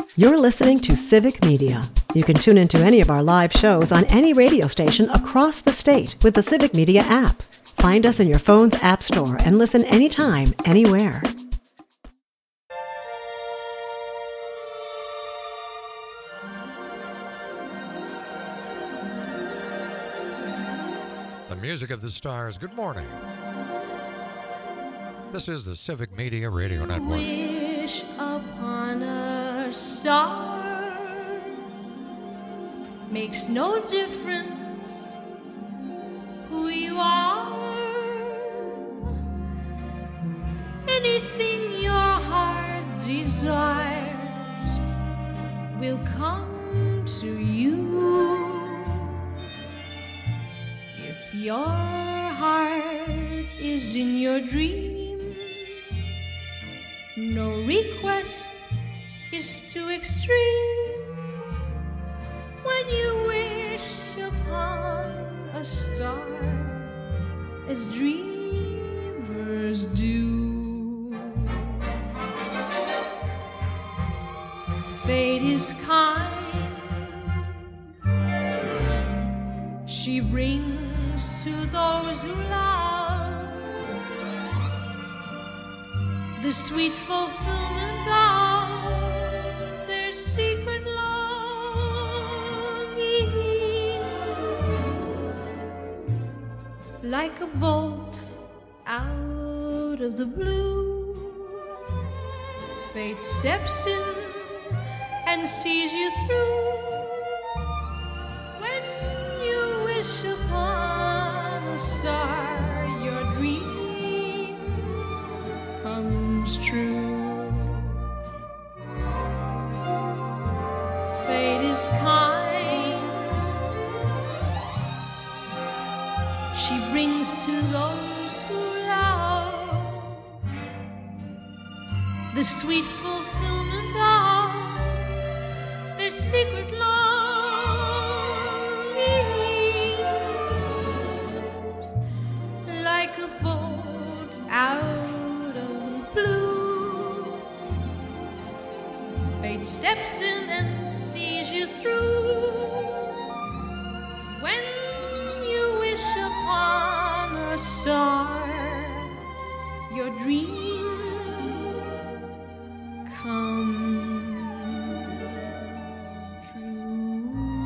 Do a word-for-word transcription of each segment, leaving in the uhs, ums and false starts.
You're listening to Civic Media. You can tune into any of our live shows on any radio station across the state with the Civic Media app. Find us in your phone's app store and listen anytime, anywhere. The music of the stars. Good morning. This is the Civic Media Radio Network. Wish upon a star makes no difference who you are. Anything your heart desires will come to you. If your heart is in your dream, no request is too extreme. When you wish upon a star, as dreamers do, fate is kind. She brings to those who love the sweet fulfillment of their secret longing. Like a bolt out of the blue, fate steps in and sees you through. When you wish upon a star, your dream comes true. Fate is kind. She brings to those who love the sweet fulfillment of their secret longing. Like a bolt out of blue, fate steps in and sees you through. When you wish upon a star, your dream comes true.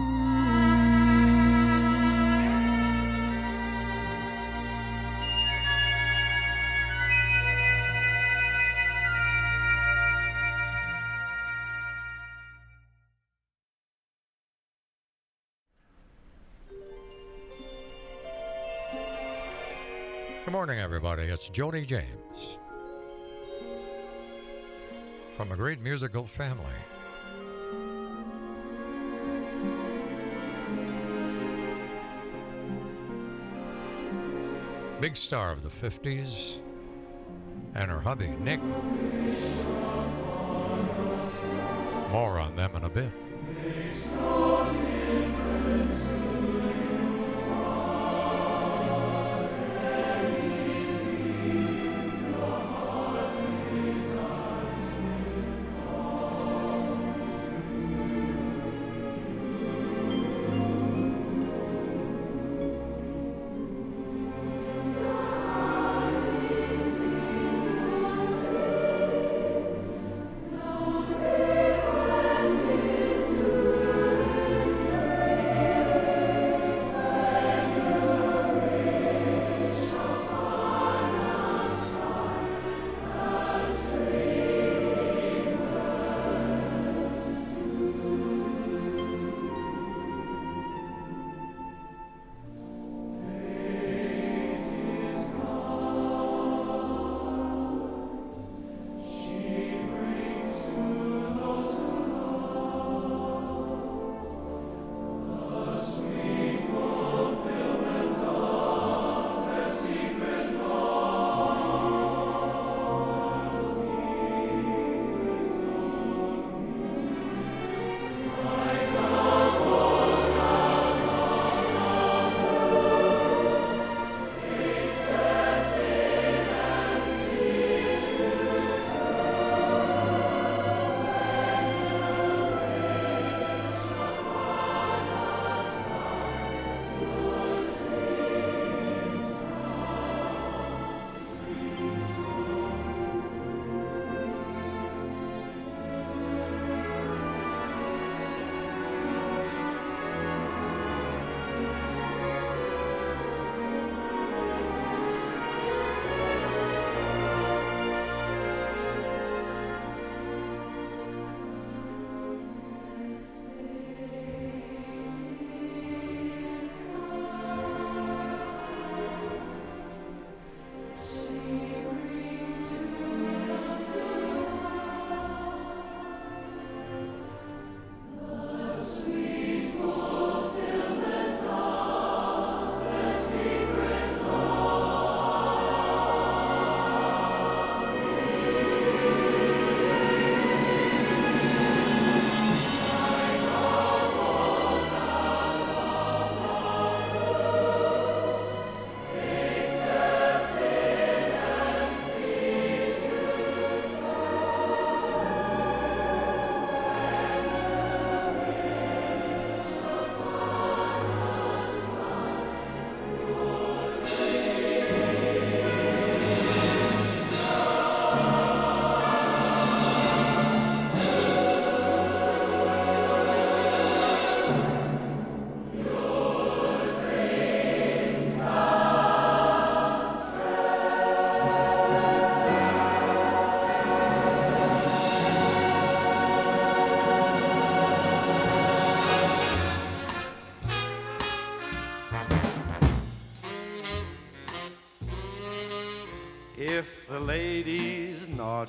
Good morning, everybody. It's Jody James from a great musical family. Big star of the fifties, and her hubby, Nick. More on them in a bit.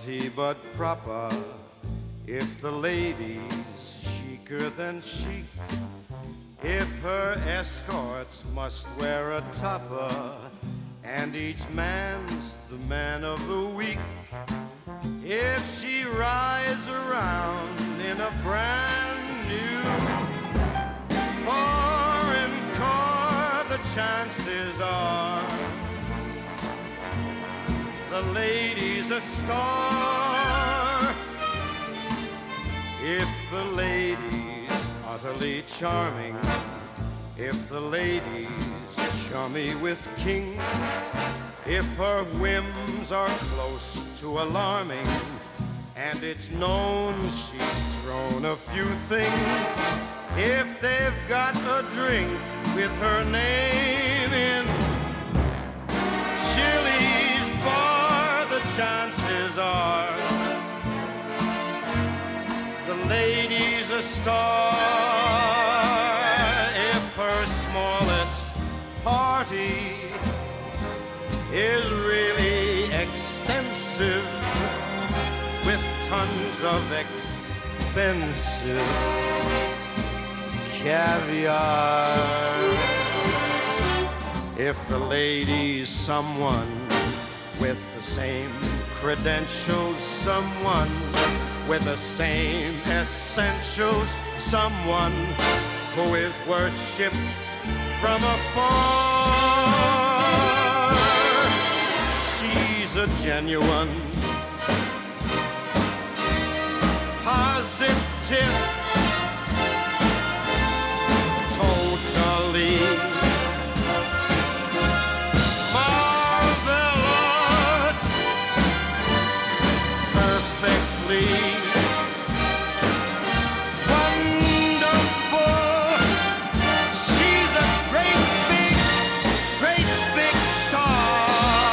jaunty but proper. If the lady's chicer than chic, if her escorts must wear a topper, and each man's the man of the week, if she rides around in a brand new foreign car, the chances are the lady's a star. If the lady's utterly charming, if the lady's chummy with kings, if her whims are close to alarming, and it's known she's thrown a few things, if they've got a drink with her name in Chili's bar, the chances are the lady's a star. If her smallest party is really extensive, with tons of expensive caviar. If the lady's someone with the same credentials, someone with the same essentials, someone who is worshipped from afar, she's a genuine, positive, totally marvelous, perfectly wonderful. She's a great big, great big star.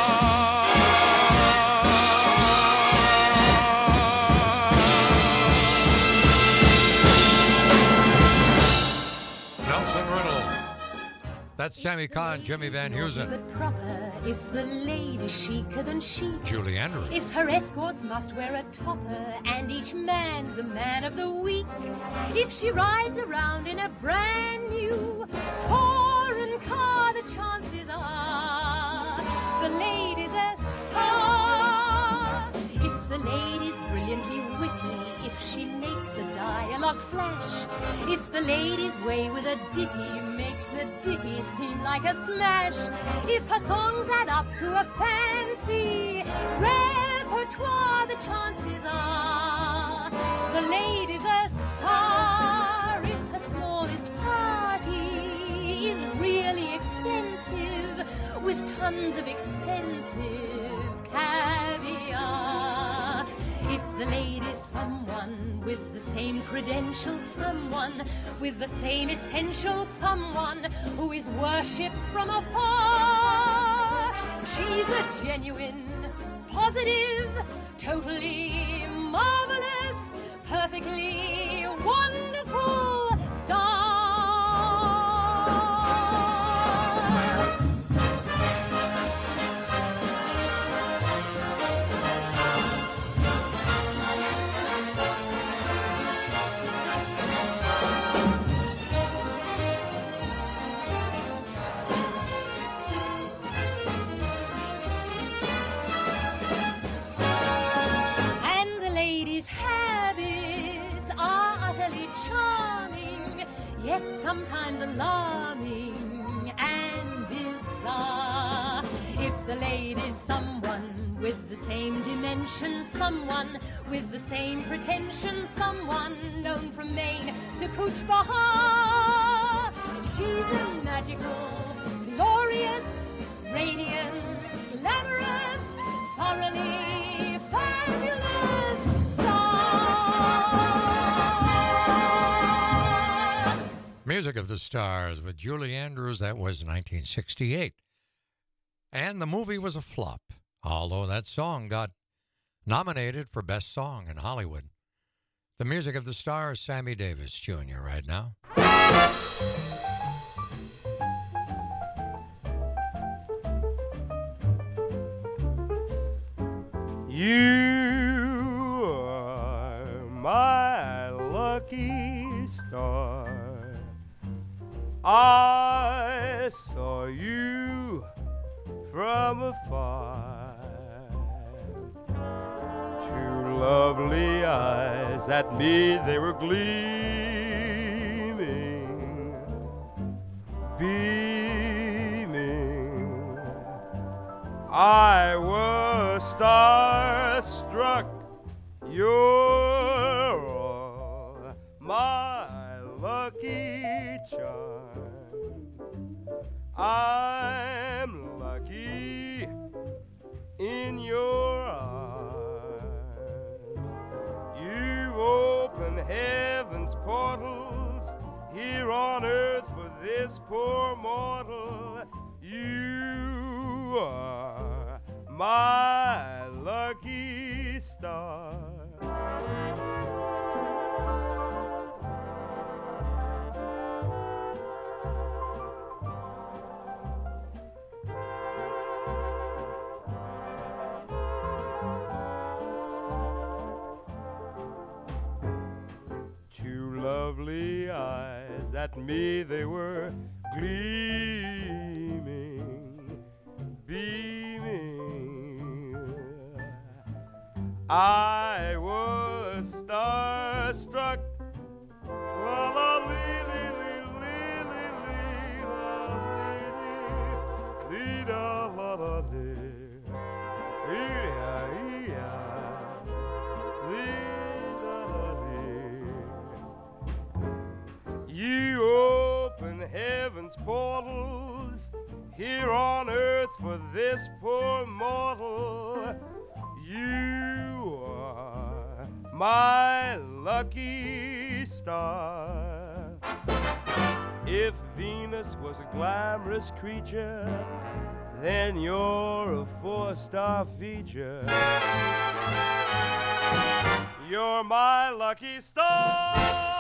Nelson Riddle. That's Sammy Kahn, Jimmy Van Heusen, But proper, if the lady's chicer than chic, Julie Andrews. if her escorts must wear a topper, and each man's the man of the week, if she rides around in a brand new foreign car, the chances are the lady's a star. If the lady's brilliantly witty, if she makes the dialogue flash, if the lady's way with a ditty makes the ditty seem like a smash, if her songs add up to a fancy repertoire, the chances are the lady's a star. If her smallest party is really extensive, with tons of expensive caviar, if the lady's someone with the same credentials, someone with the same essentials, someone who is worshipped from afar, she's a genuine, positive, totally marvelous, perfectly wonderful star. And the lady's habits are utterly charming, yet sometimes alarming and bizarre. If the lady's someone with the same dimension, someone with the same pretension, someone known from Maine to Cooch Behar, she's a magical, glorious, radiant, glamorous, thoroughly fabulous star. Music of the Stars with Julie Andrews. That was nineteen sixty-eight. And the movie was a flop, although that song got nominated for Best Song in Hollywood. The Music of the Stars, Sammy Davis Junior right now. You lucky star. I saw you from afar. Two lovely eyes at me, they were gleaming, beaming. I was starstruck. You're all my lucky charm. I'm lucky in your arms. You open heaven's portals here on earth for this poor mortal. You are my lucky star. Lovely eyes at me, they were gleaming, beaming. I was starstruck. La la lee lee lee lee lee lee lee da la la lee lee ya lee. You open heaven's portals here on earth for this poor mortal. You are my lucky star. If Venus was a glamorous creature, then you're a four-star feature. You're my lucky star.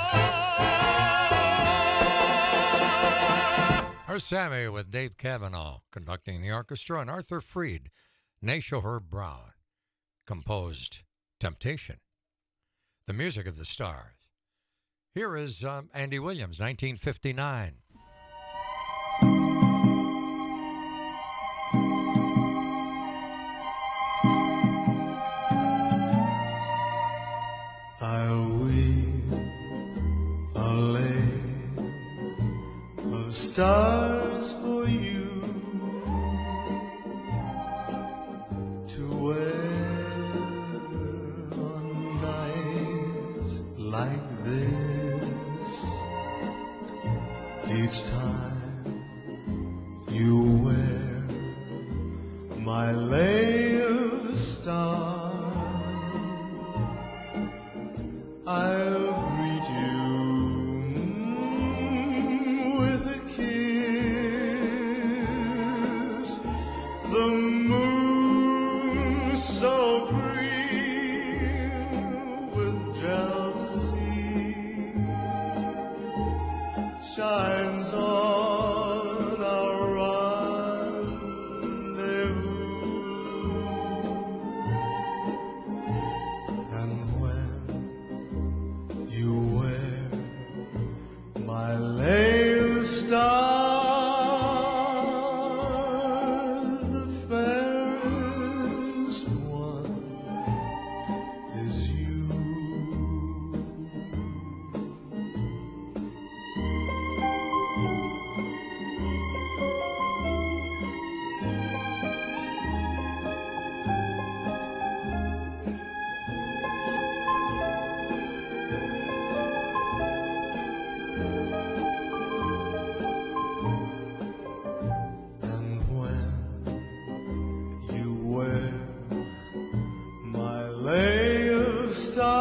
Here's Sammy with Dave Cavanaugh conducting the orchestra, and Arthur Freed, Naisha Herb Brown, composed Temptation, the music of the stars. Here is um, Andy Williams, nineteen fifty-nine. I'll weave a lay of stars for you to wear on nights like this. Each time you wear my lay of stars, I'll greet you with a kiss. The moon so green with jealousy shines on our rendezvous. And when you wear my lay of stars, the fairest one is you. And when you wear my lay of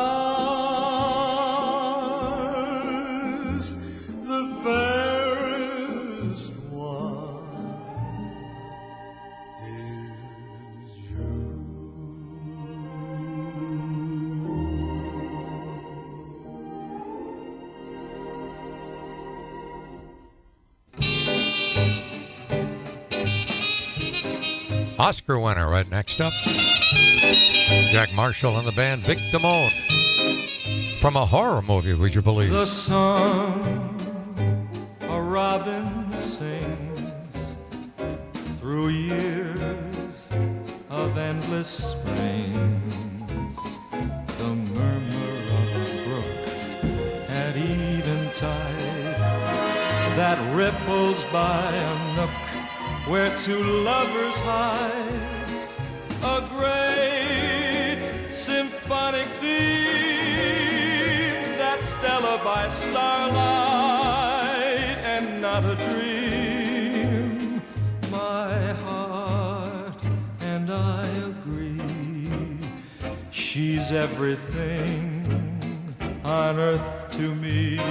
stars, the fairest one is you. Oscar winner right next up. Jack Marshall and the band Vic Damone. From a horror movie, would you believe? The song a robin sings through years of endless springs, the murmur of a brook at eventide that ripples by a nook where two lovers hide, a great symphonic theme, that Stella by starlight and not a dream. My heart and I agree, she's everything on earth to me.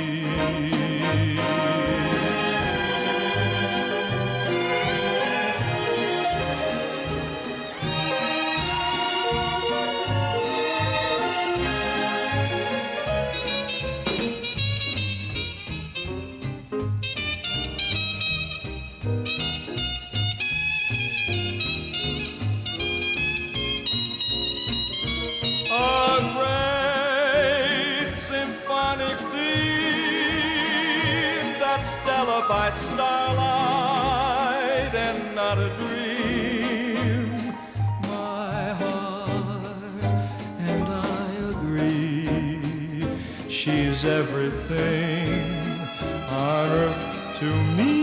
By starlight and not a dream, my heart and I agree, she's everything on earth to me.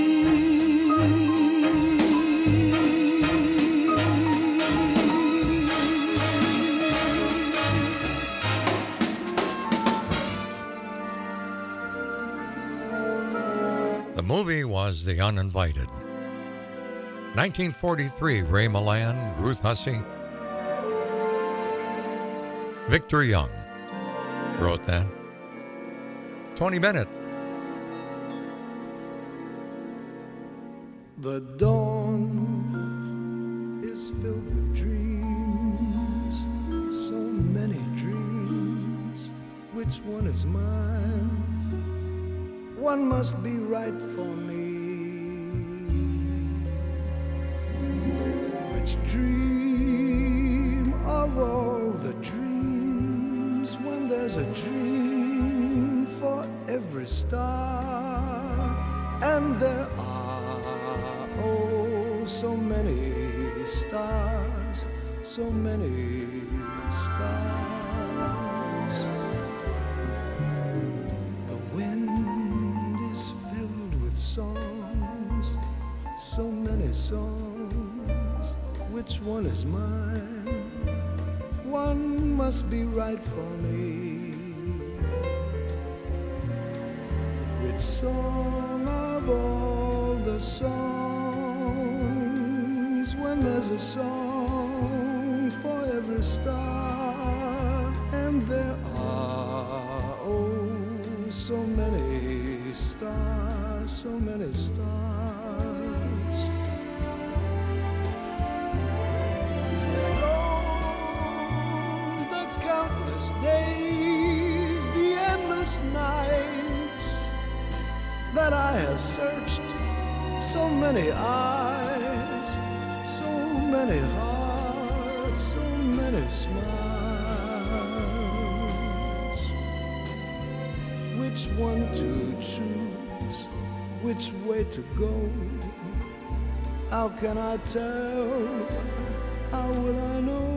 The movie was The Uninvited. nineteen forty-three, Ray Milland, Ruth Hussey, Victor Young wrote that. Tony Bennett. The dawn is filled with dreams, so many dreams. Which one is mine? One must be right for me. Which dream of all the dreams, when there's a dream for every star, and there are oh so many stars, so many stars. Songs, so many songs. Which one is mine? One must be right for me. Which song of all the songs, when there's a song for every star, and there are oh so many stars, so many stars. Oh, the countless days, the endless nights that I have searched, so many eyes, so many hearts, so many smiles. Which one to choose? Which way to go? How can I tell? How will I know?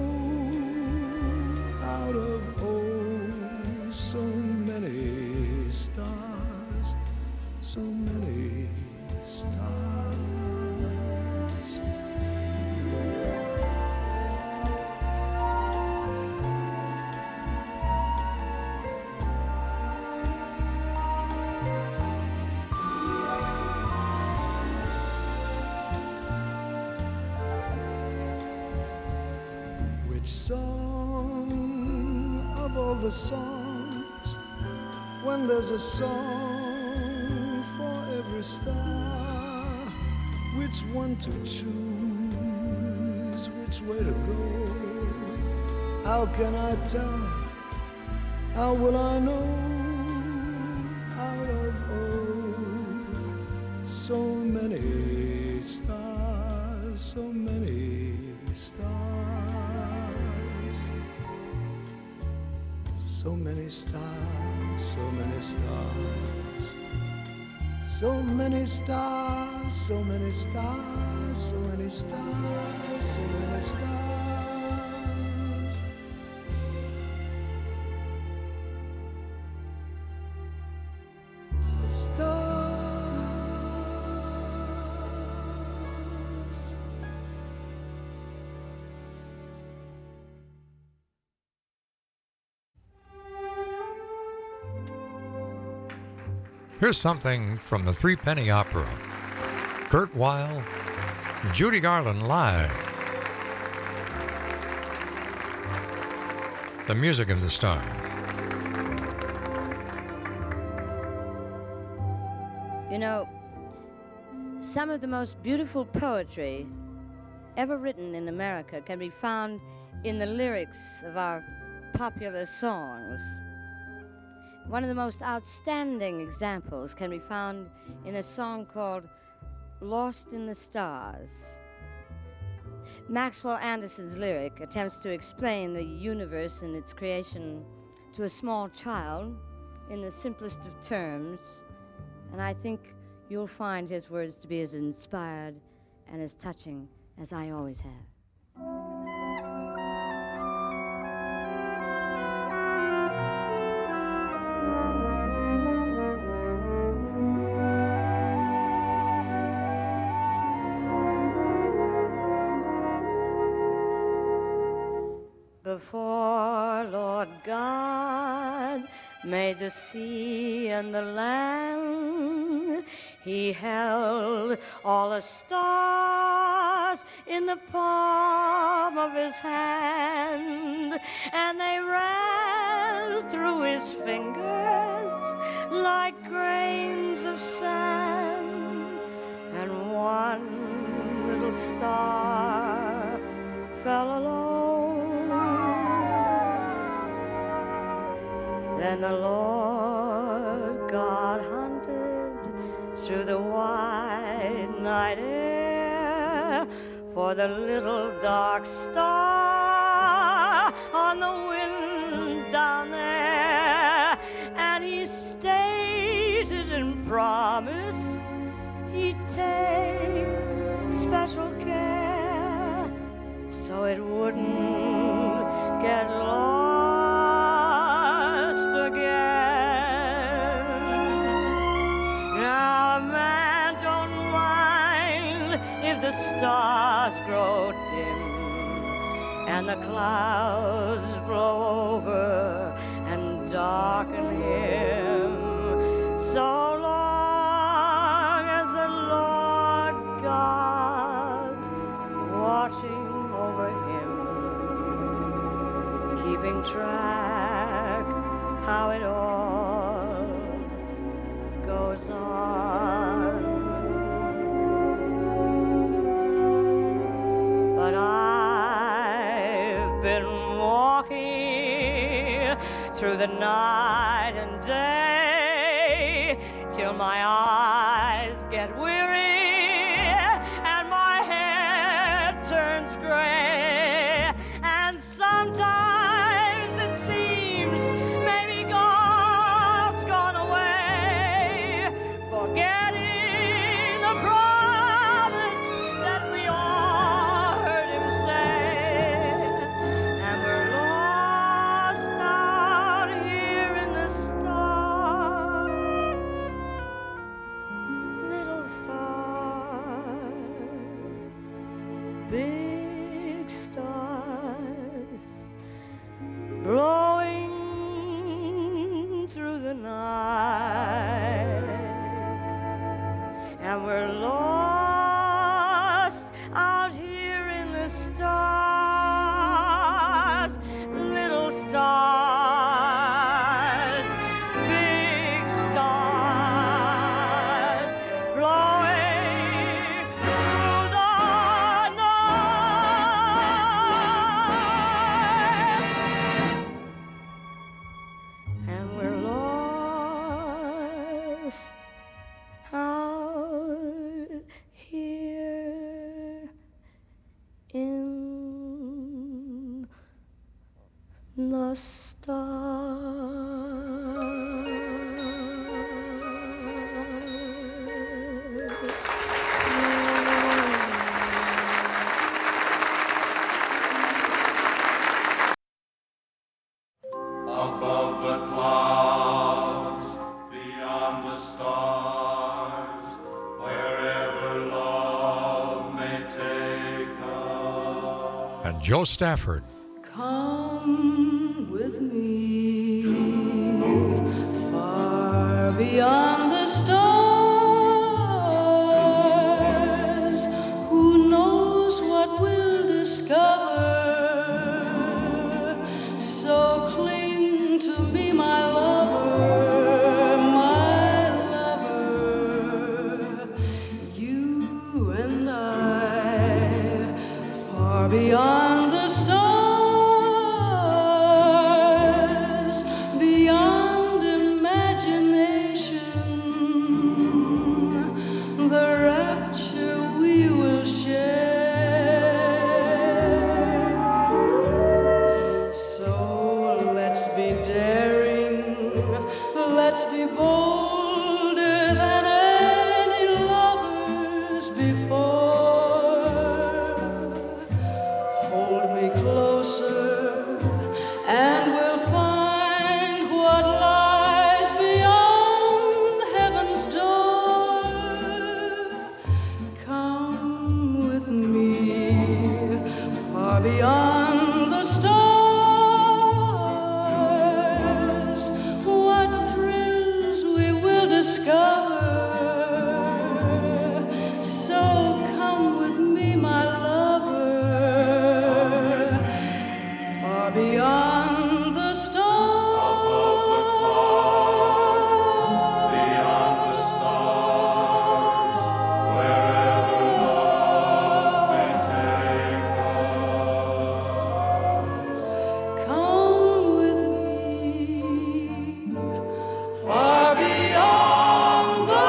Out of oh so many stars, so many stars. Song of all the songs, when there's a song for every star, which one to choose, which way to go? How can I tell? How will I know? Out of oh so many stars, so many stars. So So many stars, so many stars. So many stars, so many stars, so many stars, so many stars. Stars. Here's something from the Three Penny Opera. Kurt Weill, Judy Garland live. The Music of the Stars. You know, some of the most beautiful poetry ever written in America can be found in the lyrics of our popular songs. One of the most outstanding examples can be found in a song called Lost in the Stars. Maxwell Anderson's lyric attempts to explain the universe and its creation to a small child in the simplest of terms, and I think you'll find his words to be as inspired and as touching as I always have. Before Lord God made the sea and the land, he held all the stars in the palm of his hand, and they ran through his fingers like grains of sand, and one little star fell alone. Then the Lord God hunted through the wide night air for the little dark star on the wind down there, and he stated and promised he'd take special care so it wouldn't get lost again. Now a man don't mind if the stars grow dim and the clouds blow over and darken him, so long as the Lord God's watching over him, keeping track how it all goes on. But I've been walking through the night and day till my eyes get weary and my head turns gray, and sometimes it seems maybe God's gone away, forgetting the promise that we all heard him say, and we're lost out here in the stars, little stars, big stars, blowing through the night, and we're lost out here in the stars, little stars, big stars, blowing through the night, and we're lost out here in the stars. and Joe Stafford. Come with me far beyond the stars. Who knows what we'll discover? So cling to me, my lover, my lover. You and I, far beyond the stars, beyond imagination, the rapture we will share. So let's be daring, let's be bolder than any lovers before. Hold me closer, and we'll find what lies beyond heaven's door. Come with me, far beyond the stars. What thrills we will discover. So come with me, my lover, far beyond the stars, beyond the stars, wherever love may take us. Come with me, far beyond the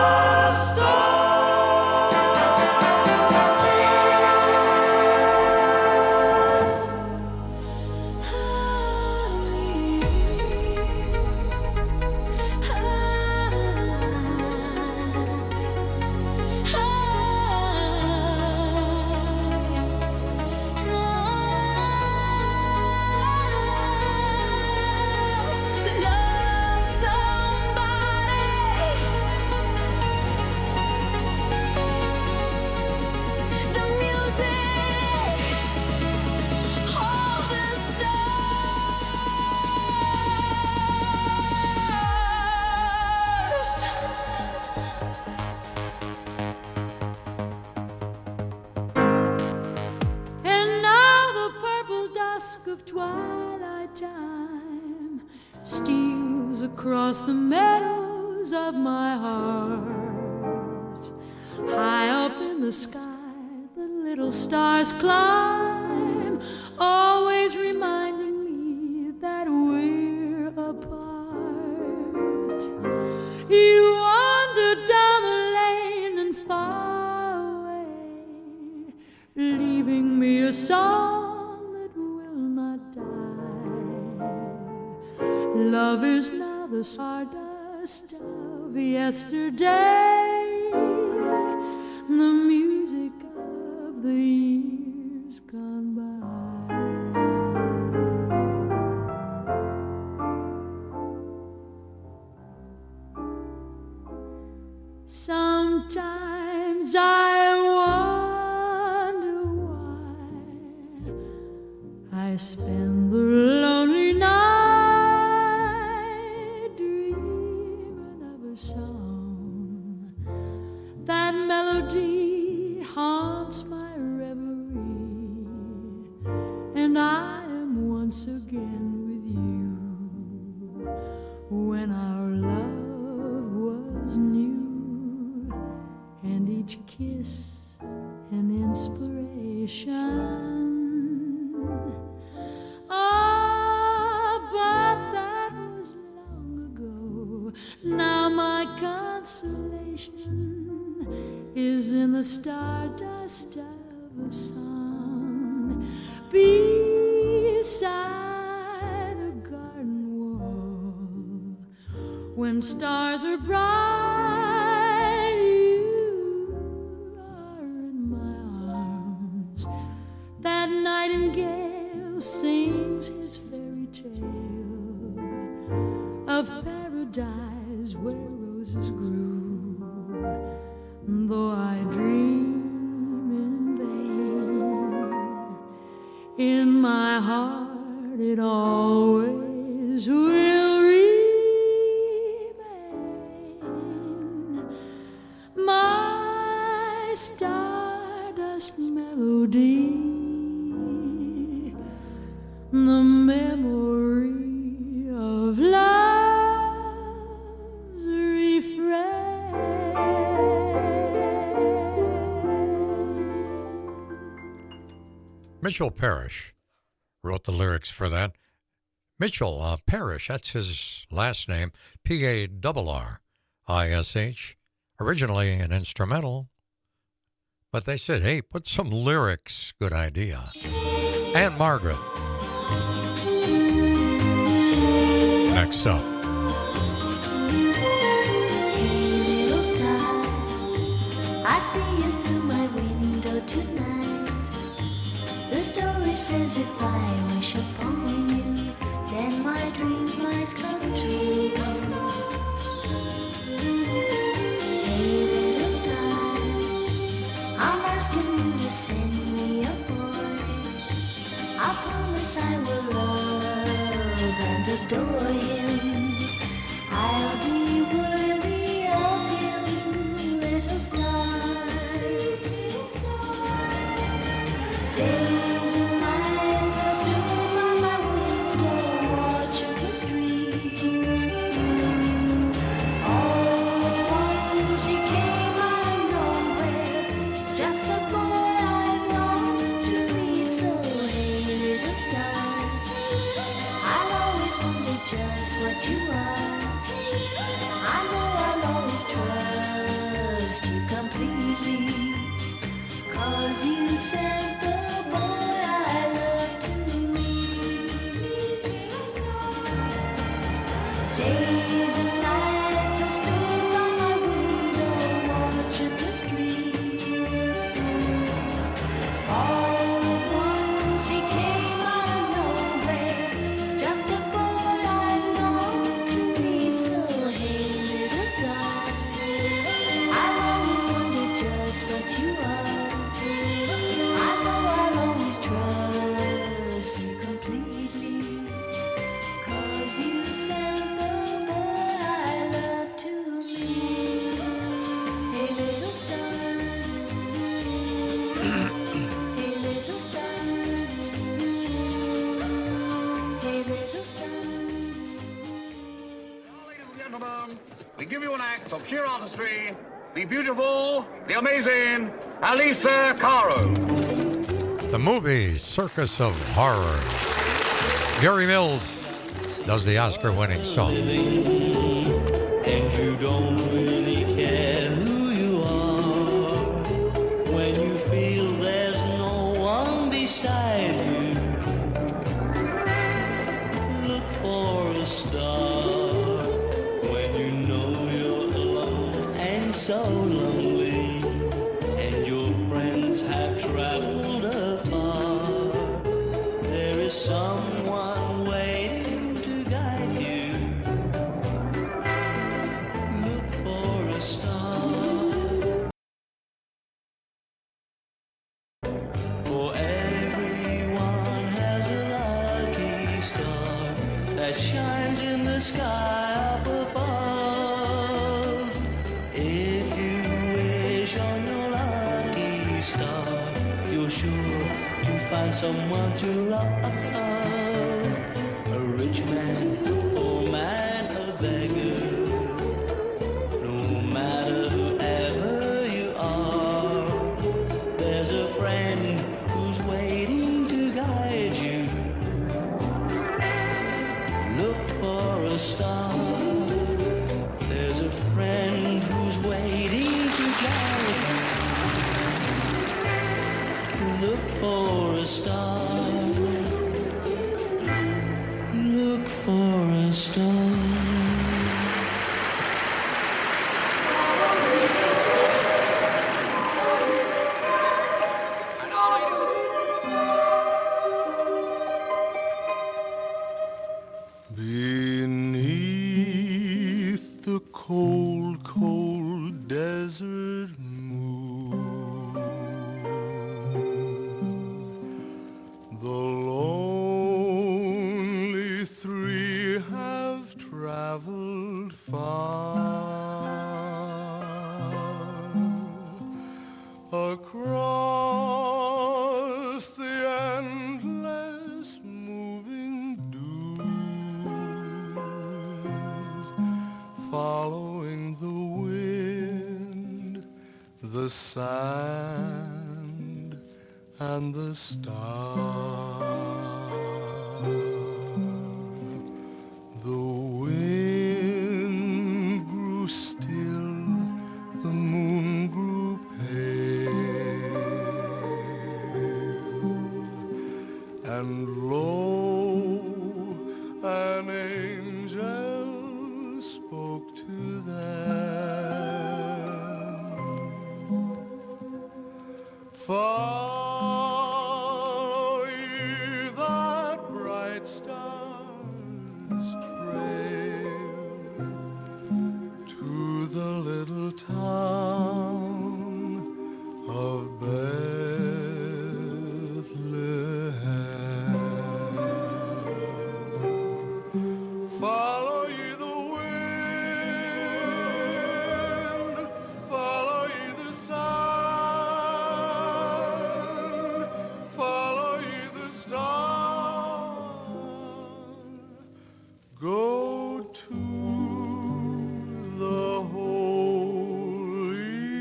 And now the purple dusk of twilight time steals across the meadows of my heart. High up in the sky, the little stars climb, always reminding me that we're apart. You wander down the lane and far away, leaving me a song that will not die. Love is now the stardust of yesterday, the music of the years gone by. Sometimes I wonder why I spend the lonely night dreaming of a song. That melody haunts my reverie, and I am once again with you when our love was new, and each kiss an inspiration. Ah, but that was long ago. Now my consolation is in the stardust of a song beside a garden wall. When stars are bright, you are in my arms. That nightingale sings his fairy tale of paradise where roses grew. Though I dream in vain, it always will remain. My stardust melody, the memory of love's refrain. Mitchell Parrish wrote the lyrics for that. Mitchell uh, Parrish, that's his last name, P A R R I S H. Originally an instrumental, but they said, hey, put some lyrics. Good idea. Aunt Margaret. Next up. Hey, little star, I see you through my window tonight. The story says if I wish upon you, then my dreams might come true. Hey, little star, I'm asking you to send me a boy. I promise I will love and adore him. I'll be worthy of him, little stars, little stars. Days and nights I stood by my window watching the street. All at once he came out of nowhere, just the boy I longed to meet. So hey, little star, I'll always wonder just what you are. I know I'll always trust you completely, 'cause you sent the boy I love to me. Days and nights I stood by my window watching the street. All at once he came out of nowhere, just the boy I longed to meet. So hey, little star, I'll always wonder just what you are. I know I'll always trust you completely, 'cause you sent the boy I love to me. Hey, little star. Hey, little star. Hey, little star. Ladies and gentlemen, we give you an act of sheer artistry, the beautiful, the amazing Alisa Cara. The movie Circus of Horror. Gary Mills does the Oscar-winning song. And you don't really care who you are when you feel there's no one beside you. Look for a star when you know you're alone and so lonely, and your friends have traveled afar. There is someone waiting to guide you. Look for a star. For everyone has a lucky star that shines in the sky up above. If you wish on your lucky star, you're sure to find someone to love. A rich man, poor man, a beggar. No matter whoever you are, there's a friend who's waiting to guide you. Look for a star. There's a friend who's waiting to guide you. Look for a star. Look for a star. Beneath the cold, cold desert moon, the lone following the wind, the sand, and the stars. The wind grew still, the moon grew pale, and lo, an angel spoke to them. Follow ye that bright star's trail to the little town of Bethlehem. Follow ye the wind, follow ye the sun, follow ye the star. Go to the Holy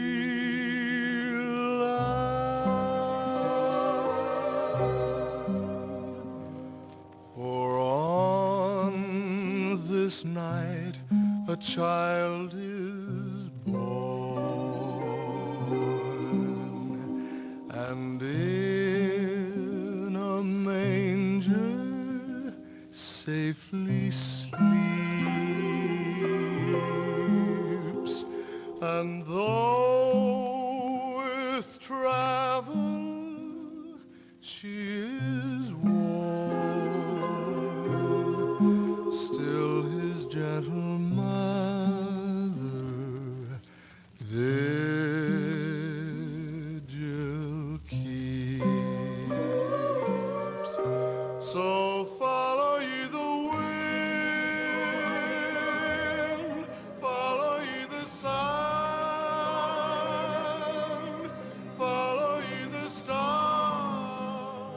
Land. For on this night a child is born, and in a manger safely sleeps. And though with travel she is worn, still his gentle mother vigil keeps. So follow ye the wind, follow ye the sun, follow ye the star.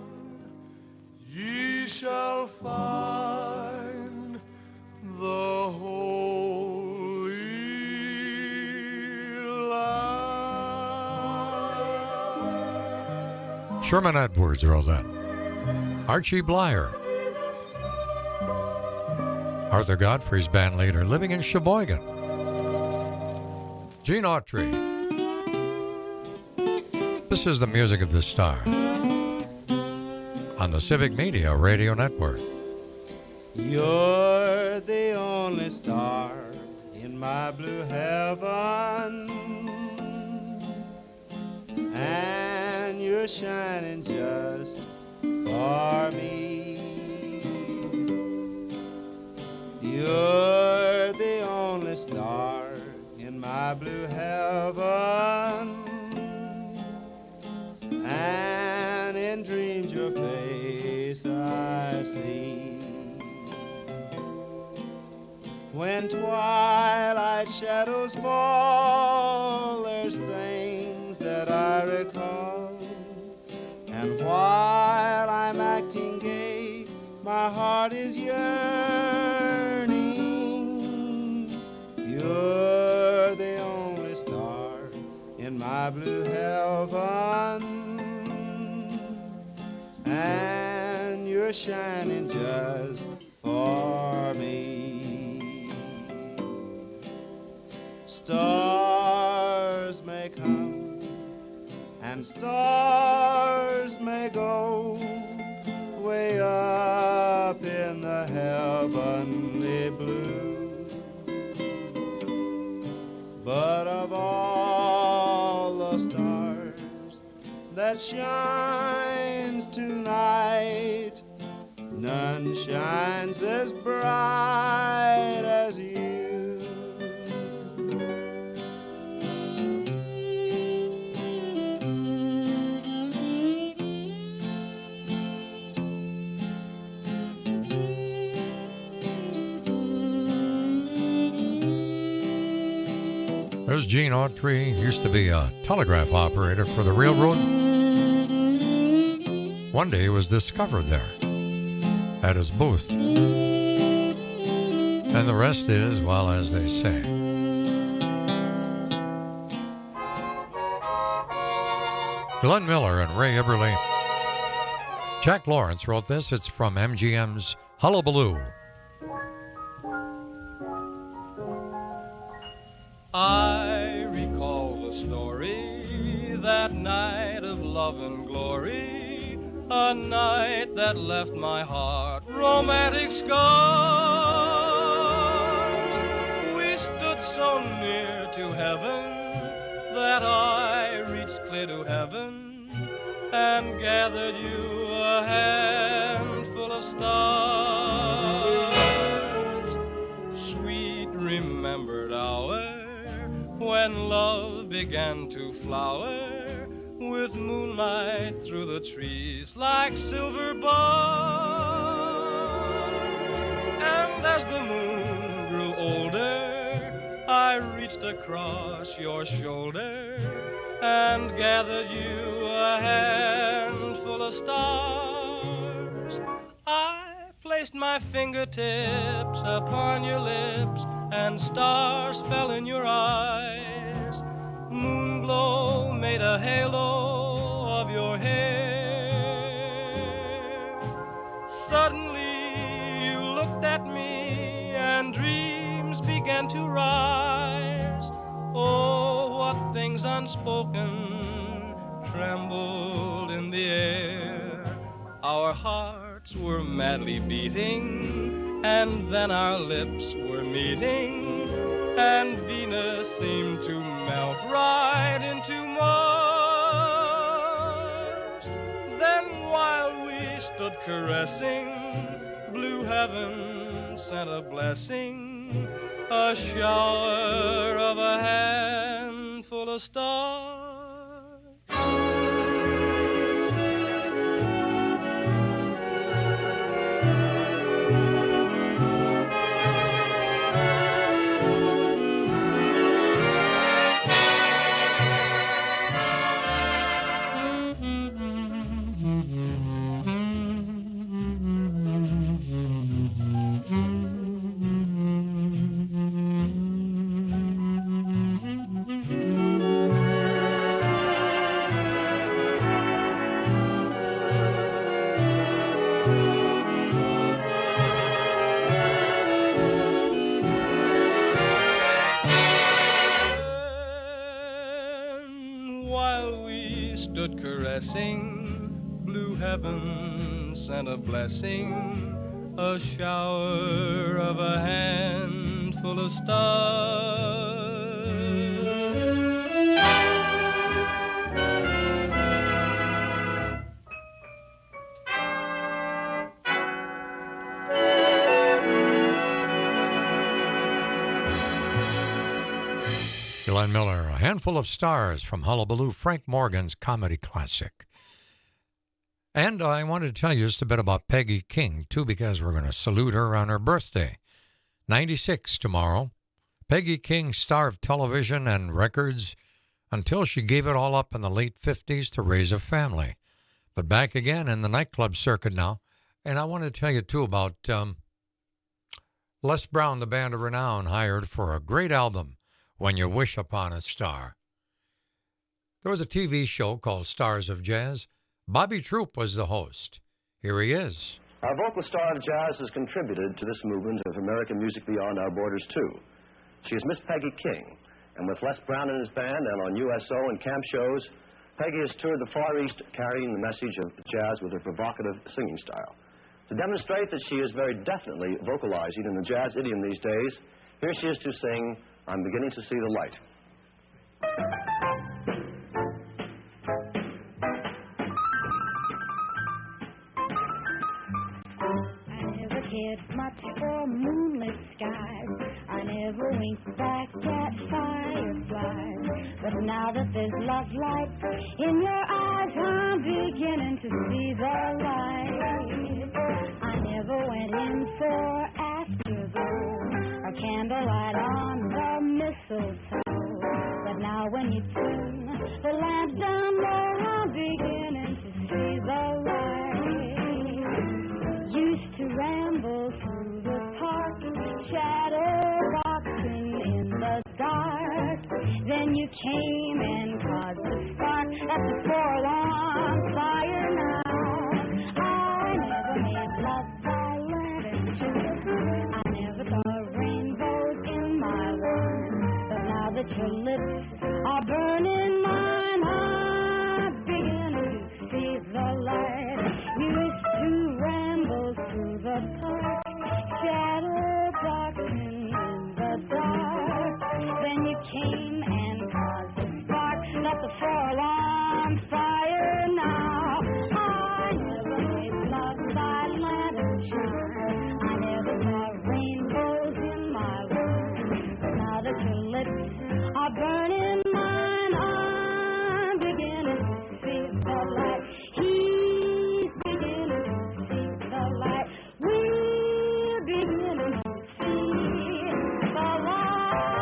Ye shall find the Holy Land. Sherman Edwards wrote that. Archie Blyer, Arthur Godfrey's band leader, living in Sheboygan. Gene Autry. This is the music of the star on the Civic Media Radio Network. You're the only star in my blue heaven, and you're shining just for me. You're the only star in my blue heaven, and in dreams your face I see. When twilight shadows fall, there's things that I recall, and while I'm acting gay, my heart is yearning. You're the only star in my blue heaven, and you're shining just for me. Stars may come and stars may go way up in the heavenly blue, but of all the stars that shines tonight, none shines as bright as you. There's Gene Autry, used to be a telegraph operator for the railroad. One day he was discovered there at his booth. And the rest is, well, as they say. Glenn Miller and Ray Eberly. Jack Lawrence wrote this. It's from M G M's Hullabaloo. I recall the story, that night of love and glory, a night that left my heart romantic scars. We stood so near to heaven that I reached clear to heaven and gathered you a handful of stars. Sweet remembered hour when love began to flower, with moonlight through the trees like silver bars. And as the moon grew older, I reached across your shoulder and gathered you a handful of stars. I placed my fingertips upon your lips, and stars fell in your eyes. Moonglow made a halo of your hair. Suddenly you looked at me and dreams began to rise. Oh, what things unspoken trembled in the air. Our hearts were madly beating, and then our lips were meeting, and Venus seemed to melt right into Mars. Then while we stood caressing, blue heaven sent a blessing, a shower of a handful of stars. Blue heaven sent a blessing, a shower of a handful of stars. Glenn Miller, A Handful of Stars from Hullabaloo, Frank Morgan's comedy classic. And I wanted to tell you just a bit about Peggy King, too, because we're going to salute her on her birthday. ninety-six tomorrow. Peggy King, star of television and records until she gave it all up in the late fifties to raise a family. But back again in the nightclub circuit now. And I want to tell you, too, about um, Les Brown, the Band of Renown, hired for a great album, When You Wish Upon a Star. There was a T V show called Stars of Jazz. Bobby Troop was the host. Here he is. Our vocal star of jazz has contributed to this movement of American music beyond our borders, too. She is Miss Peggy King, and with Les Brown and his band and on U S O and camp shows, Peggy has toured the Far East carrying the message of jazz with her provocative singing style. To demonstrate that she is very definitely vocalizing in the jazz idiom these days, here she is to sing I'm Beginning to See the Light. Much for moonlit skies, I never winked back at fireflies. But now that there's love light in your eyes, I'm beginning to see the light. I never went in for afterglow or candlelight on the mistletoe. But now when you turn the lamp down low, I'm beginning to see the light. Used to ramble through the park, shadow boxing in the dark. Then you came and caused a spark at the four-line that your lips are burning mine, I'm beginning to see the light. You used to ramble through the park, shadow darkening in the dark. Then you came and caused a spark, set the floor on fire. Now I never made love by lantern shine, I never saw rainbows in my wine. But now that your lips are burning mine, I'm beginning to see the light. He's beginning to see the light. We're beginning to see the light.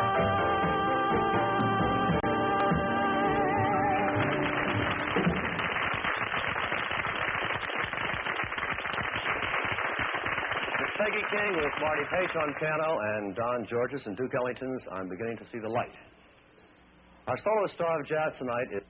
With Peggy King, with Marty Page on piano, and Don Georges and Duke Ellington's I'm Beginning to See the Light. Our soloist star of jazz tonight is...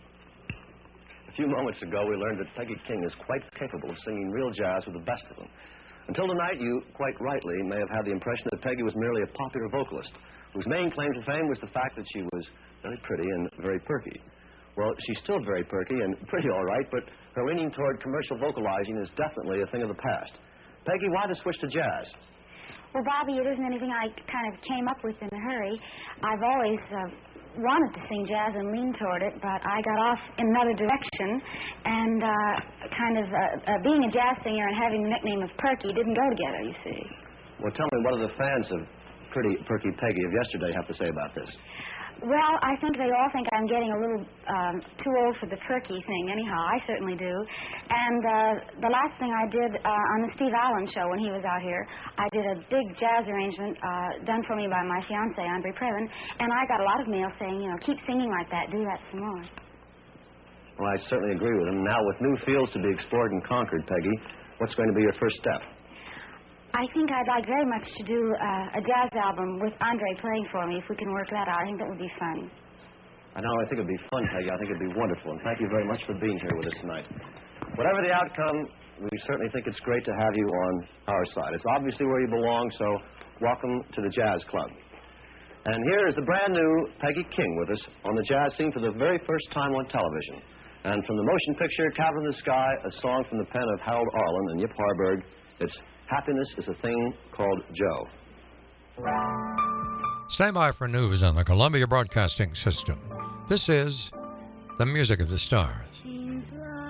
A few moments ago, we learned that Peggy King is quite capable of singing real jazz with the best of them. Until tonight, you, quite rightly, may have had the impression that Peggy was merely a popular vocalist, whose main claim to fame was the fact that she was very pretty and very perky. Well, she's still very perky and pretty all right, but her leaning toward commercial vocalizing is definitely a thing of the past. Peggy, why the switch to jazz? Well, Bobby, it isn't anything I kind of came up with in a hurry. I've always uh, wanted to sing jazz and lean toward it, but I got off in another direction, and uh, kind of uh, uh, being a jazz singer and having the nickname of Perky didn't go together, you see. Well, tell me, what do the fans of pretty perky Peggy of yesterday have to say about this? Well, I think they all think I'm getting a little um, too old for the perky thing. Anyhow, I certainly do. And uh, the last thing I did uh, on the Steve Allen show when he was out here, I did a big jazz arrangement uh, done for me by my fiancé, Andre Previn, and I got a lot of mail saying, you know, keep singing like that, do that some more. Well, I certainly agree with him. Now, with new fields to be explored and conquered, Peggy, what's going to be your first step? I think I'd like very much to do uh, a jazz album with Andre playing for me, if we can work that out. I think that would be fun. I know, I think it would be fun, Peggy. I think it would be wonderful. And thank you very much for being here with us tonight. Whatever the outcome, we certainly think it's great to have you on our side. It's obviously where you belong, so welcome to the Jazz Club. And here is the brand new Peggy King with us on the jazz scene for the very first time on television. And from the motion picture, Cabin in the Sky, a song from the pen of Harold Arlen and Yip Harburg, it's Happiness is a Thing Called Joe. Stand by for news on the Columbia Broadcasting System. This is the Music of the Stars. Seems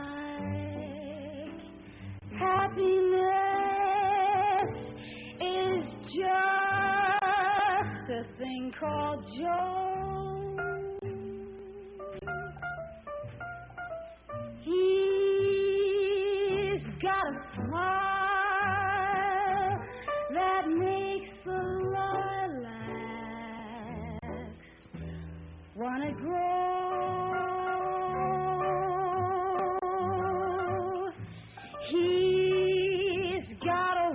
like happiness is just a thing called Joe. He's got a smile that makes the lilacs wanna grow. He's got a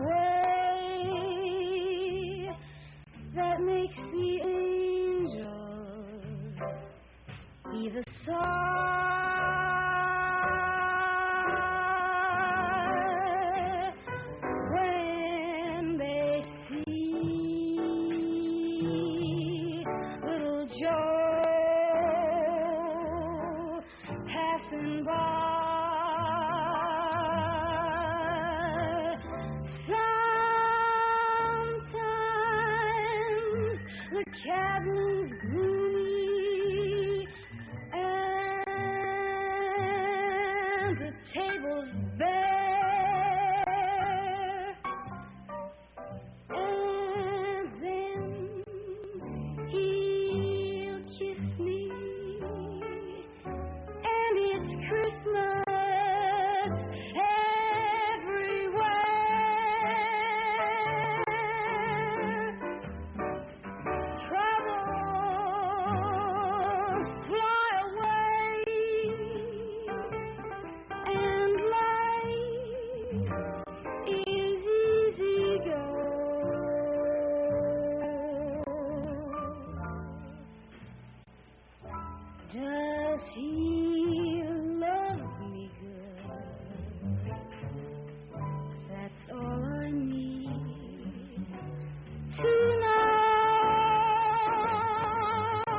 way that makes the angels either sigh cabin's gloomy and the table's bare, and then he'll kiss me, and it's Christmas everywhere. Troubles fly away, and life is easy go. Does he love me good? That's all I need to know.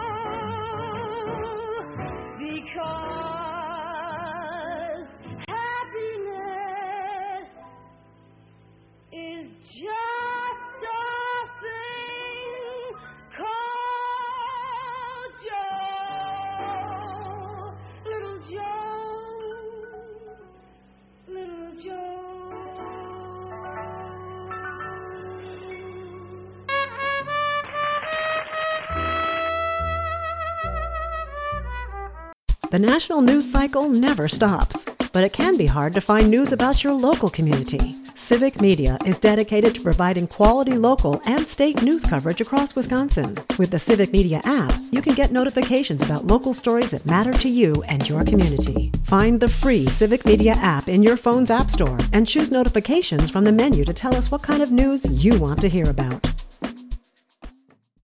The national news cycle never stops, but it can be hard to find news about your local community. Civic Media is dedicated to providing quality local and state news coverage across Wisconsin. With the Civic Media app, you can get notifications about local stories that matter to you and your community. Find the free Civic Media app in your phone's app store and choose notifications from the menu to tell us what kind of news you want to hear about.